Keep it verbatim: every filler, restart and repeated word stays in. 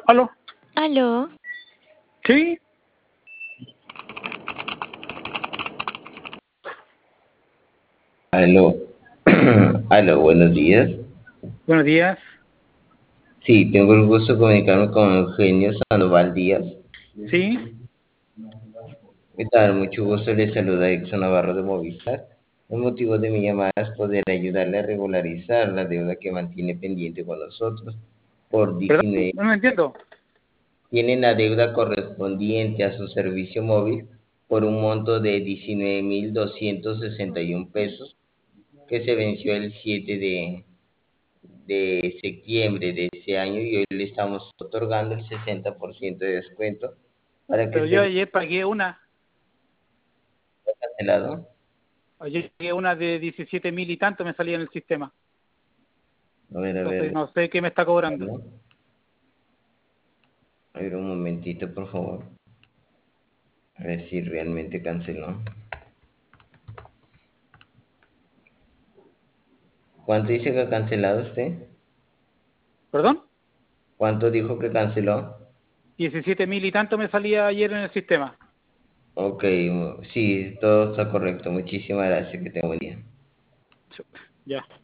¿Aló? ¿Aló? ¿Sí? Aló, aló, buenos días. Buenos días. Sí, tengo el gusto de comunicarme con Eugenio Sandoval Díaz. ¿Sí? ¿Qué tal? Mucho gusto, le saluda Exxon Navarro de Movistar. El motivo de mi llamada es poder ayudarle a regularizar la deuda que mantiene pendiente con nosotros por ¿Perdón? diecinueve. No me entiendo. Tiene la deuda correspondiente a su servicio móvil por un monto de diecinueve mil doscientos sesenta y uno pesos que se venció el siete de de septiembre de este año y hoy le estamos otorgando el sesenta por ciento de descuento para que Pero yo esté ayer pagué una. cancelado. Ayer pagué una de diecisiete mil y tanto me salía en el sistema. A ver, a Entonces ver, no sé qué me está cobrando. ¿no? A ver un momentito, por favor. A ver si realmente canceló. ¿Cuánto dice que ha cancelado usted? ¿Perdón? ¿Cuánto dijo que canceló? diecisiete mil y tanto me salía ayer en el sistema. Ok, sí, todo está correcto. Muchísimas gracias. Que tenga buen día. Ya.